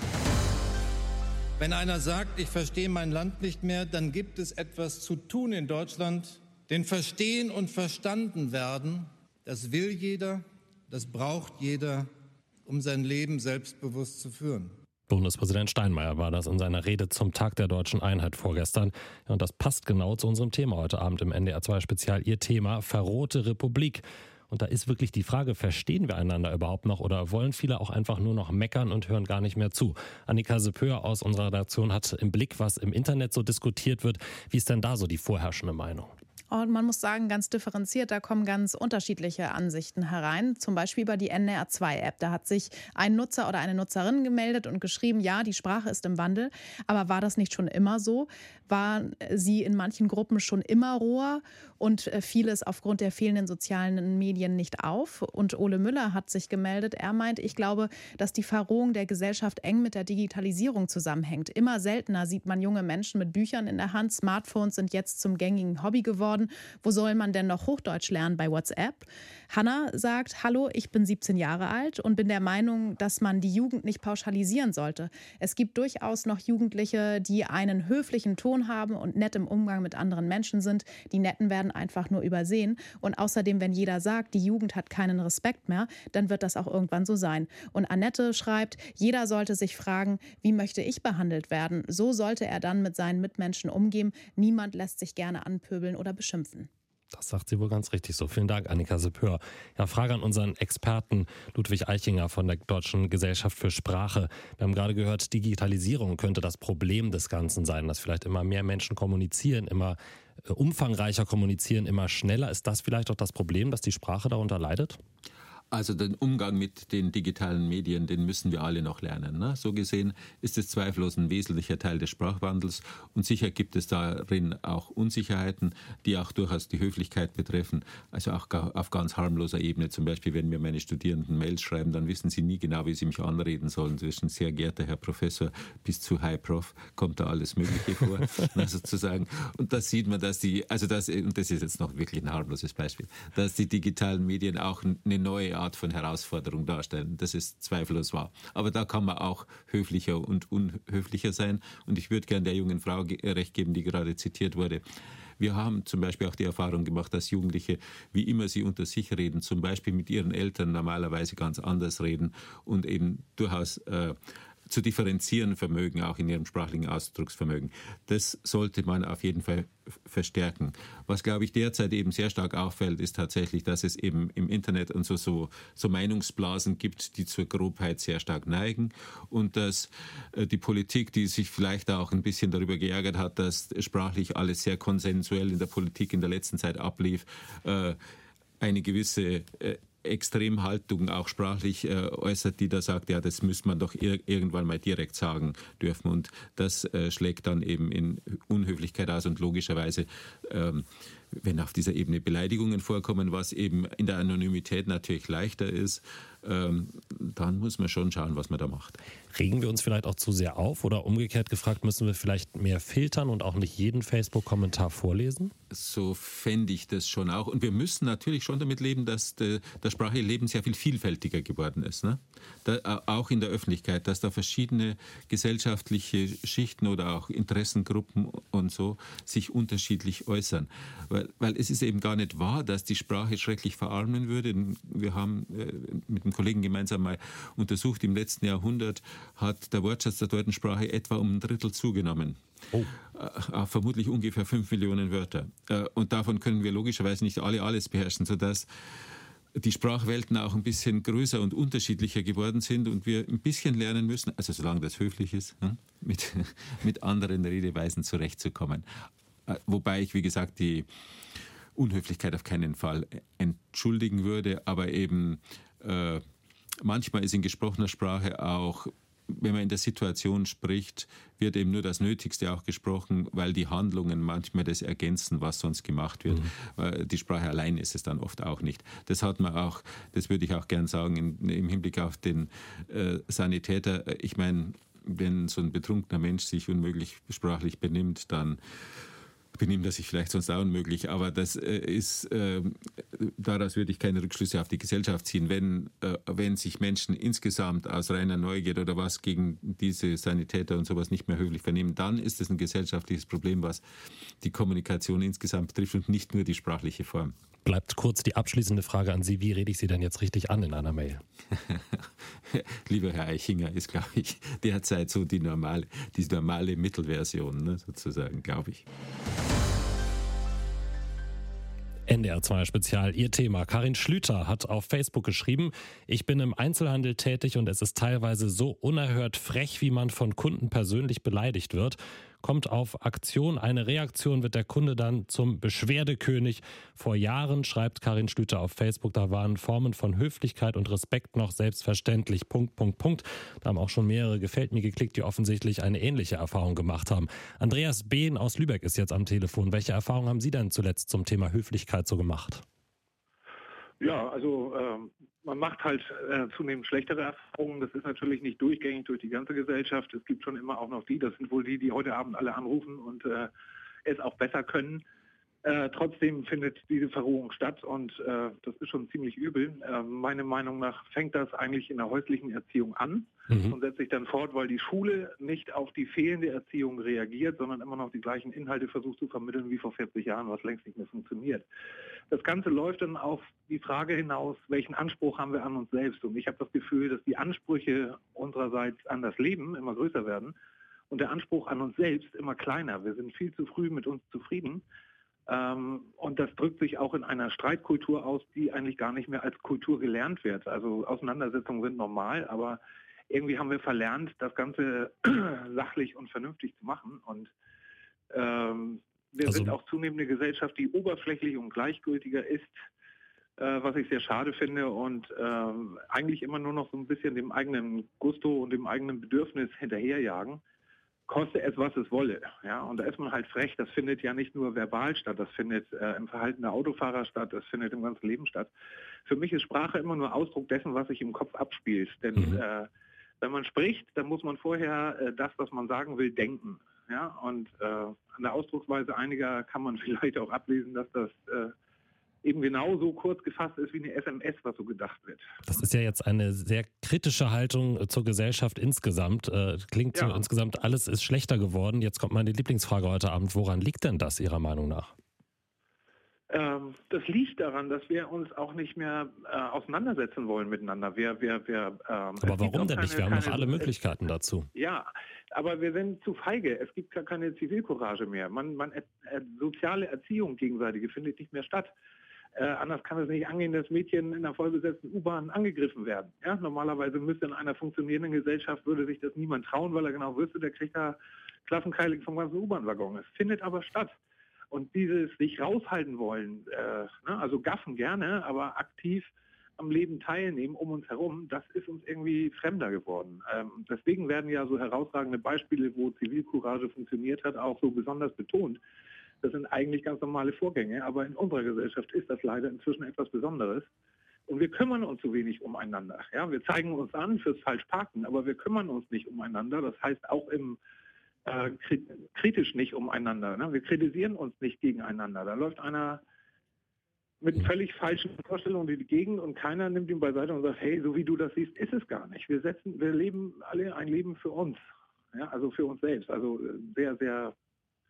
S: Wenn einer sagt, ich verstehe mein Land nicht mehr, dann gibt es etwas zu tun in Deutschland. Denn verstehen und verstanden werden... Das will jeder, das braucht jeder, um sein Leben selbstbewusst zu führen.
A: Bundespräsident Steinmeier war das in seiner Rede zum Tag der Deutschen Einheit vorgestern. Und das passt genau zu unserem Thema heute Abend im N D R zwei Spezial. Ihr Thema, verrohte Republik. Und da ist wirklich die Frage, verstehen wir einander überhaupt noch oder wollen viele auch einfach nur noch meckern und hören gar nicht mehr zu? Annika Sepöhr aus unserer Redaktion hat im Blick, was im Internet so diskutiert wird. Wie ist denn da so die vorherrschende Meinung?
P: Und man muss sagen, ganz differenziert, da kommen ganz unterschiedliche Ansichten herein. Zum Beispiel über die N D R zwei App. Da hat sich ein Nutzer oder eine Nutzerin gemeldet und geschrieben, ja, die Sprache ist im Wandel. Aber war das nicht schon immer so? War sie in manchen Gruppen schon immer roher und fiel es aufgrund der fehlenden sozialen Medien nicht auf? Und Ole Müller hat sich gemeldet. Er meint, ich glaube, dass die Verrohung der Gesellschaft eng mit der Digitalisierung zusammenhängt. Immer seltener sieht man junge Menschen mit Büchern in der Hand. Smartphones sind jetzt zum gängigen Hobby geworden. Wo soll man denn noch Hochdeutsch lernen? Bei WhatsApp? Hanna sagt, hallo, ich bin siebzehn Jahre alt und bin der Meinung, dass man die Jugend nicht pauschalisieren sollte. Es gibt durchaus noch Jugendliche, die einen höflichen Ton haben und nett im Umgang mit anderen Menschen sind. Die Netten werden einfach nur übersehen. Und außerdem, wenn jeder sagt, die Jugend hat keinen Respekt mehr, dann wird das auch irgendwann so sein. Und Annette schreibt, jeder sollte sich fragen, wie möchte ich behandelt werden? So sollte er dann mit seinen Mitmenschen umgehen. Niemand lässt sich gerne anpöbeln oder beschimpfen.
A: Das sagt sie wohl ganz richtig so. Vielen Dank, Annika Sepöhr. Ja, Frage an unseren Experten Ludwig Eichinger von der Deutschen Gesellschaft für Sprache. Wir haben gerade gehört, Digitalisierung könnte das Problem des Ganzen sein, dass vielleicht immer mehr Menschen kommunizieren, immer äh, umfangreicher kommunizieren, immer schneller. Ist das vielleicht auch das Problem, dass die Sprache darunter leidet?
K: Also den Umgang mit den digitalen Medien, den müssen wir alle noch lernen. Ne? So gesehen ist es zweifellos ein wesentlicher Teil des Sprachwandels und sicher gibt es darin auch Unsicherheiten, die auch durchaus die Höflichkeit betreffen, also auch auf ganz harmloser Ebene. Zum Beispiel, wenn mir meine Studierenden Mails schreiben, dann wissen sie nie genau, wie sie mich anreden sollen. Zwischen sehr geehrter Herr Professor bis zu Hi Prof kommt da alles Mögliche vor, sozusagen. Und da sieht man, dass die, also das, und das ist jetzt noch wirklich ein harmloses Beispiel, dass die digitalen Medien auch eine neue Art von Herausforderung darstellen. Das ist zweifellos wahr. Aber da kann man auch höflicher und unhöflicher sein. Und ich würde gerne der jungen Frau recht geben, die gerade zitiert wurde. Wir haben zum Beispiel auch die Erfahrung gemacht, dass Jugendliche, wie immer sie unter sich reden, zum Beispiel mit ihren Eltern normalerweise ganz anders reden und eben durchaus äh, zu differenzieren vermögen, auch in ihrem sprachlichen Ausdrucksvermögen. Das sollte man auf jeden Fall verstärken. Was, glaube ich, derzeit eben sehr stark auffällt, ist tatsächlich, dass es eben im Internet und so, so, so Meinungsblasen gibt, die zur Grobheit sehr stark neigen und dass äh, die Politik, die sich vielleicht auch ein bisschen darüber geärgert hat, dass sprachlich alles sehr konsensuell in der Politik in der letzten Zeit ablief, äh, eine gewisse äh, Extremhaltung auch sprachlich äh, äußert, die da sagt, ja, das müsste man doch ir- irgendwann mal direkt sagen dürfen. Und das äh, schlägt dann eben in Unhöflichkeit aus und logischerweise, ähm, wenn auf dieser Ebene Beleidigungen vorkommen, was eben in der Anonymität natürlich leichter ist, ähm, dann muss man schon schauen, was man da macht.
A: Regen wir uns vielleicht auch zu sehr auf oder umgekehrt gefragt, müssen wir vielleicht mehr filtern und auch nicht jeden Facebook-Kommentar vorlesen?
K: So fände ich das schon auch. Und wir müssen natürlich schon damit leben, dass de, das sprachliche Leben sehr viel vielfältiger geworden ist. Ne? Da, auch in der Öffentlichkeit, dass da verschiedene gesellschaftliche Schichten oder auch Interessengruppen und so sich unterschiedlich äußern. Weil, weil es ist eben gar nicht wahr, dass die Sprache schrecklich verarmen würde. Wir haben äh, mit einem Kollegen gemeinsam mal untersucht, im letzten Jahrhundert hat der Wortschatz der deutschen Sprache etwa um ein Drittel zugenommen. Oh. Äh, vermutlich ungefähr fünf Millionen Wörter. Äh, und davon können wir logischerweise nicht alle alles beherrschen, sodass die Sprachwelten auch ein bisschen größer und unterschiedlicher geworden sind und wir ein bisschen lernen müssen, also solange das höflich ist, mit, mit anderen Redeweisen zurechtzukommen. Wobei ich, wie gesagt, die Unhöflichkeit auf keinen Fall entschuldigen würde, aber eben äh, manchmal ist in gesprochener Sprache auch, wenn man in der Situation spricht, wird eben nur das Nötigste auch gesprochen, weil die Handlungen manchmal das ergänzen, was sonst gemacht wird. Mhm. Die Sprache allein ist es dann oft auch nicht. Das hat man auch, das würde ich auch gern sagen, in, im Hinblick auf den äh, Sanitäter. Ich meine, wenn so ein betrunkener Mensch sich unmöglich sprachlich benimmt, dann benimmt er sich vielleicht sonst auch unmöglich, aber das äh, ist, äh, daraus würde ich keine Rückschlüsse auf die Gesellschaft ziehen. Wenn, äh, wenn sich Menschen insgesamt aus reiner Neugier oder was gegen diese Sanitäter und sowas nicht mehr höflich vernehmen, dann ist es ein gesellschaftliches Problem, was die Kommunikation insgesamt betrifft und nicht nur die sprachliche Form.
A: Bleibt kurz die abschließende Frage an Sie. Wie rede ich Sie denn jetzt richtig an in einer Mail?
K: Lieber Herr Eichinger, ist, glaube ich, derzeit so die normale, die normale Mittelversion, ne, sozusagen, glaube ich.
A: N D R zwei Spezial, Ihr Thema. Karin Schlüter hat auf Facebook geschrieben, ich bin im Einzelhandel tätig und es ist teilweise so unerhört frech, wie man von Kunden persönlich beleidigt wird. Kommt auf Aktion eine Reaktion, wird der Kunde dann zum Beschwerdekönig. Vor Jahren, schreibt Karin Schlüter auf Facebook, da waren Formen von Höflichkeit und Respekt noch selbstverständlich. Punkt, Punkt, Punkt. Da haben auch schon mehrere Gefällt mir geklickt, die offensichtlich eine ähnliche Erfahrung gemacht haben. Andreas Behn aus Lübeck ist jetzt am Telefon. Welche Erfahrungen haben Sie denn zuletzt zum Thema Höflichkeit so gemacht?
L: Ja, also ähm, man macht halt äh, zunehmend schlechtere Erfahrungen. Das ist natürlich nicht durchgängig durch die ganze Gesellschaft. Es gibt schon immer auch noch die, das sind wohl die, die heute Abend alle anrufen und äh, es auch besser können. Äh, trotzdem findet diese Verrohung statt und äh, das ist schon ziemlich übel. Äh, meiner Meinung nach fängt das eigentlich in der häuslichen Erziehung an mhm. und setzt sich dann fort, weil die Schule nicht auf die fehlende Erziehung reagiert, sondern immer noch die gleichen Inhalte versucht zu vermitteln wie vor vierzig Jahren, was längst nicht mehr funktioniert. Das Ganze läuft dann auf die Frage hinaus, welchen Anspruch haben wir an uns selbst? Und ich habe das Gefühl, dass die Ansprüche unsererseits an das Leben immer größer werden und der Anspruch an uns selbst immer kleiner. Wir sind viel zu früh mit uns zufrieden. Ähm, und das drückt sich auch in einer Streitkultur aus, die eigentlich gar nicht mehr als Kultur gelernt wird. Also Auseinandersetzungen sind normal, aber irgendwie haben wir verlernt, das Ganze sachlich und vernünftig zu machen. Und ähm, wir also, sind auch zunehmend eine Gesellschaft, die oberflächlich und gleichgültiger ist, äh, was ich sehr schade finde und äh, eigentlich immer nur noch so ein bisschen dem eigenen Gusto und dem eigenen Bedürfnis hinterherjagen. Koste es, was es wolle. Ja, und da ist man halt frech. Das findet ja nicht nur verbal statt, das findet äh, im Verhalten der Autofahrer statt, das findet im ganzen Leben statt. Für mich ist Sprache immer nur Ausdruck dessen, was sich im Kopf abspielt. Denn mhm. äh, wenn man spricht, dann muss man vorher äh, das, was man sagen will, denken. Ja, und äh, an der Ausdrucksweise einiger kann man vielleicht auch ablesen, dass das äh, eben genauso kurz gefasst ist wie eine S M S, was so gedacht wird.
A: Das ist ja jetzt eine sehr kritische Haltung zur Gesellschaft insgesamt. Äh, klingt ja. so insgesamt, alles ist schlechter geworden. Jetzt kommt meine Lieblingsfrage heute Abend. Woran liegt denn das Ihrer Meinung nach?
L: Ähm, das liegt daran, dass wir uns auch nicht mehr äh, auseinandersetzen wollen miteinander. Wir, wir, wir, ähm,
A: aber warum denn keine, nicht? Wir haben
L: keine,
A: noch alle Möglichkeiten es, dazu.
L: Ja, aber wir sind zu feige. Es gibt gar keine Zivilcourage mehr. Man, man, äh, soziale Erziehung gegenseitige findet nicht mehr statt. Äh, anders kann es nicht angehen, dass Mädchen in einer vollbesetzten U-Bahn angegriffen werden. Ja? Normalerweise müsste in einer funktionierenden Gesellschaft, würde sich das niemand trauen, weil er genau wüsste, der kriegt da Klassenkeilig vom ganzen U-Bahn-Waggon. Es findet aber statt. Und dieses sich raushalten wollen, äh, ne? also gaffen gerne, aber aktiv am Leben teilnehmen um uns herum, das ist uns irgendwie fremder geworden. Ähm, deswegen werden ja so herausragende Beispiele, wo Zivilcourage funktioniert hat, auch so besonders betont. Das sind eigentlich ganz normale Vorgänge, aber in unserer Gesellschaft ist das leider inzwischen etwas Besonderes. Und wir kümmern uns zu wenig umeinander. Ja, wir zeigen uns an fürs Falschparken, aber wir kümmern uns nicht umeinander. Das heißt auch im äh, kritisch nicht umeinander. Ne? Wir kritisieren uns nicht gegeneinander. Da läuft einer mit völlig falschen Vorstellungen durch die Gegend und keiner nimmt ihn beiseite und sagt, hey, so wie du das siehst, ist es gar nicht. Wir setzen, wir leben alle ein Leben für uns. Ja, also für uns selbst. Also sehr, sehr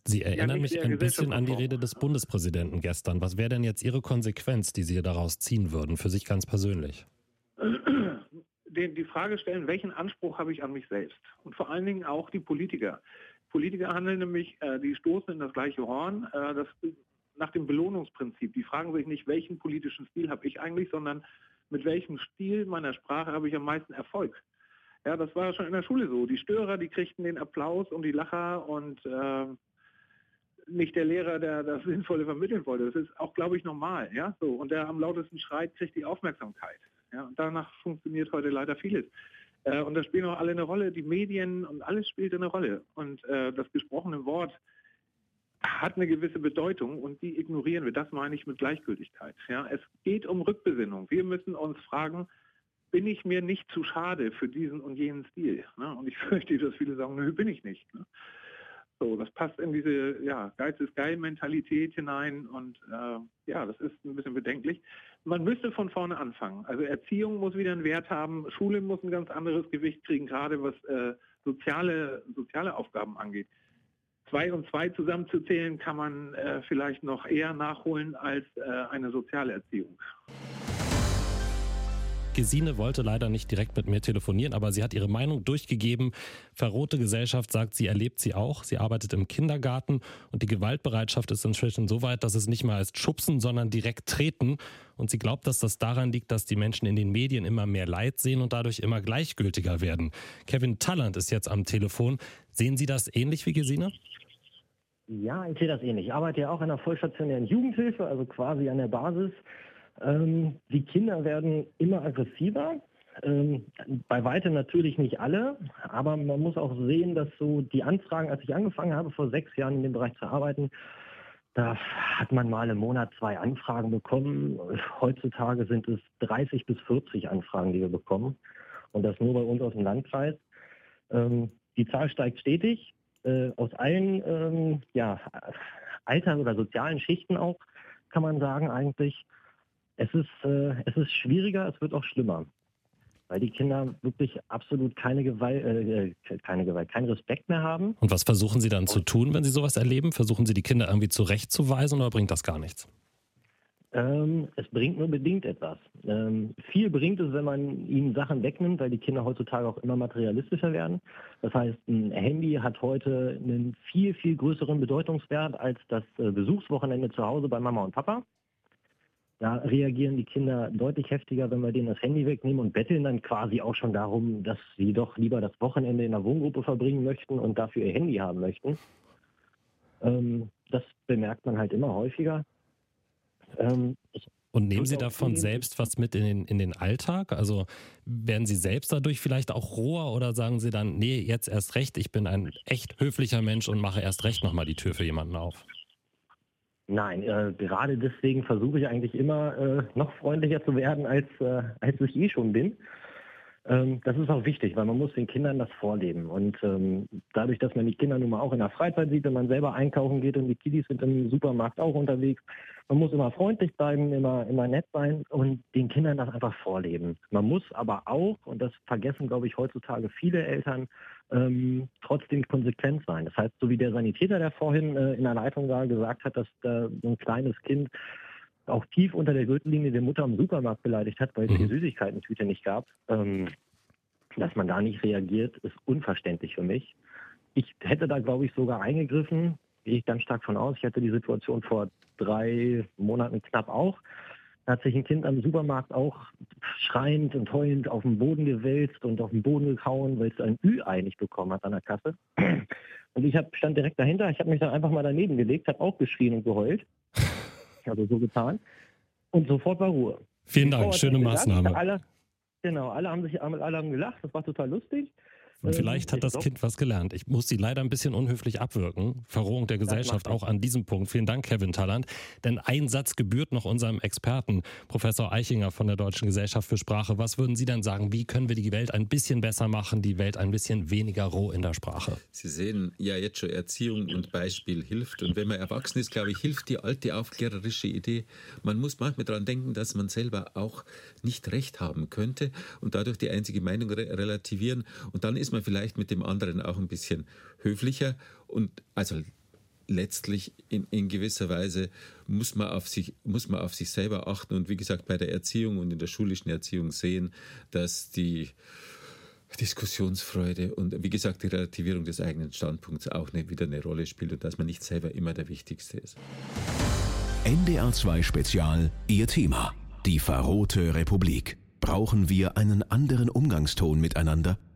A: Sie erinnern ja, mich ein bisschen an die Rede des Bundespräsidenten gestern. Was wäre denn jetzt Ihre Konsequenz, die Sie daraus ziehen würden, für sich ganz persönlich?
T: Die, die Frage stellen, welchen Anspruch habe ich an mich selbst? Und vor allen Dingen auch die Politiker. Politiker handeln nämlich, äh, die stoßen in das gleiche Horn, äh, das, nach dem Belohnungsprinzip. Die fragen sich nicht, welchen politischen Stil habe ich eigentlich, sondern mit welchem Stil meiner Sprache habe ich am meisten Erfolg. Ja, das war schon in der Schule so. Die Störer, die kriegten den Applaus und die Lacher und äh, nicht der Lehrer, der das Sinnvolle vermitteln wollte. Das ist auch, glaube ich, normal. Ja, so. Und der am lautesten schreit, kriegt die Aufmerksamkeit. Ja, und danach funktioniert heute leider vieles. Äh, und da spielen auch alle eine Rolle. Die Medien und alles spielt eine Rolle. Und äh, das gesprochene Wort hat eine gewisse Bedeutung und die ignorieren wir. Das meine ich mit Gleichgültigkeit. Ja, es geht um Rückbesinnung. Wir müssen uns fragen, bin ich mir nicht zu schade für diesen und jenen Stil? Ne? Und ich fürchte, dass viele sagen, nö, bin ich nicht. Ne? So, das passt in diese ja, Geiz ist geil-Mentalität hinein und äh, ja, das ist ein bisschen bedenklich. Man müsste von vorne anfangen. Also Erziehung muss wieder einen Wert haben, Schule muss ein ganz anderes Gewicht kriegen, gerade was äh, soziale, soziale Aufgaben angeht. Zwei und zwei zusammenzuzählen kann man äh, vielleicht noch eher nachholen als äh, eine soziale Erziehung.
A: Gesine wollte leider nicht direkt mit mir telefonieren, aber sie hat ihre Meinung durchgegeben. Verrohte Gesellschaft, sagt sie, erlebt sie auch. Sie arbeitet im Kindergarten und die Gewaltbereitschaft ist inzwischen so weit, dass es nicht mehr heißt schubsen, sondern direkt treten. Und sie glaubt, dass das daran liegt, dass die Menschen in den Medien immer mehr Leid sehen und dadurch immer gleichgültiger werden. Kevin Talland ist jetzt am Telefon. Sehen Sie das ähnlich wie Gesine?
U: Ja, ich sehe das ähnlich. Ich arbeite ja auch in einer vollstationären Jugendhilfe, also quasi an der Basis. Ähm, die Kinder werden immer aggressiver, ähm, bei weitem natürlich nicht alle, aber man muss auch sehen, dass so die Anfragen, als ich angefangen habe, vor sechs Jahren in dem Bereich zu arbeiten, da hat man mal im Monat zwei Anfragen bekommen. Heutzutage sind es dreißig bis vierzig Anfragen, die wir bekommen und das nur bei uns aus dem Landkreis. Ähm, die Zahl steigt stetig, äh, aus allen ähm, ja, Alters- oder sozialen Schichten auch, kann man sagen eigentlich. Es ist, äh, es ist schwieriger, es wird auch schlimmer, weil die Kinder wirklich absolut keine Gewalt, äh, keine Gewalt, keinen Respekt mehr haben.
A: Und was versuchen Sie dann zu tun, wenn Sie sowas erleben? Versuchen Sie die Kinder irgendwie zurechtzuweisen oder bringt das gar nichts?
U: Ähm, es bringt nur bedingt etwas. Ähm, viel bringt es, wenn man ihnen Sachen wegnimmt, weil die Kinder heutzutage auch immer materialistischer werden. Das heißt, ein Handy hat heute einen viel, viel größeren Bedeutungswert als das äh, Besuchswochenende zu Hause bei Mama und Papa. Da reagieren die Kinder deutlich heftiger, wenn wir denen das Handy wegnehmen und betteln dann quasi auch schon darum, dass sie doch lieber das Wochenende in der Wohngruppe verbringen möchten und dafür ihr Handy haben möchten. Ähm, das bemerkt man halt immer häufiger. Ähm,
A: und nehmen Sie davon selbst was mit in den, in den Alltag? Also werden Sie selbst dadurch vielleicht auch roher oder sagen Sie dann, nee, jetzt erst recht, ich bin ein echt höflicher Mensch und mache erst recht nochmal die Tür für jemanden auf?
U: Nein, äh, gerade deswegen versuche ich eigentlich immer äh, noch freundlicher zu werden, als, äh, als ich eh schon bin. Ähm, das ist auch wichtig, weil man muss den Kindern das vorleben. Und ähm, dadurch, dass man die Kinder nun mal auch in der Freizeit sieht, wenn man selber einkaufen geht und die Kiddies sind im Supermarkt auch unterwegs, man muss immer freundlich bleiben, immer, immer nett sein und den Kindern das einfach vorleben. Man muss aber auch, und das vergessen, glaube ich, heutzutage viele Eltern, ähm, trotzdem konsequent sein. Das heißt, so wie der Sanitäter, der vorhin äh, in der Leitung war, gesagt hat, dass da so ein kleines Kind auch tief unter der Gürtellinie der Mutter im Supermarkt beleidigt hat, weil es die Süßigkeiten-Tüte nicht gab, ähm, dass man da nicht reagiert, ist unverständlich für mich. Ich hätte da, glaube ich, sogar eingegriffen, gehe ich ganz stark von aus. Ich hatte die Situation vor drei Monaten knapp auch. Da hat sich ein Kind am Supermarkt auch schreiend und heulend auf den Boden gewälzt und auf den Boden gehauen, weil es ein Ü-Ei nicht bekommen hat an der Kasse. Und ich hab, stand direkt dahinter. Ich habe mich dann einfach mal daneben gelegt, habe auch geschrien und geheult. Also so getan. Und sofort war Ruhe.
A: Vielen Dank, schöne Maßnahme.
U: Alle, genau, alle haben sich alle haben gelacht, das war total lustig.
A: Und vielleicht hat das Kind was gelernt. Ich muss Sie leider ein bisschen unhöflich abwirken. Verrohung der Gesellschaft auch an diesem Punkt. Vielen Dank, Kevin Talland. Denn ein Satz gebührt noch unserem Experten, Professor Eichinger von der Deutschen Gesellschaft für Sprache. Was würden Sie denn sagen, wie können wir die Welt ein bisschen besser machen, die Welt ein bisschen weniger roh in der Sprache?
K: Sie sehen ja jetzt schon, Erziehung und Beispiel hilft. Und wenn man erwachsen ist, glaube ich, hilft die alte aufklärerische Idee. Man muss manchmal daran denken, dass man selber auch nicht recht haben könnte und dadurch die einzige Meinung re- relativieren. Und dann ist man vielleicht mit dem anderen auch ein bisschen höflicher. Und also letztlich in, in gewisser Weise muss man, auf sich, muss man auf sich selber achten und wie gesagt bei der Erziehung und in der schulischen Erziehung sehen, dass die Diskussionsfreude und wie gesagt die Relativierung des eigenen Standpunkts auch eine, wieder eine Rolle spielt und dass man nicht selber immer der Wichtigste ist.
B: N D R zwei Spezial, Ihr Thema: Die verrohte Republik. Brauchen wir einen anderen Umgangston miteinander?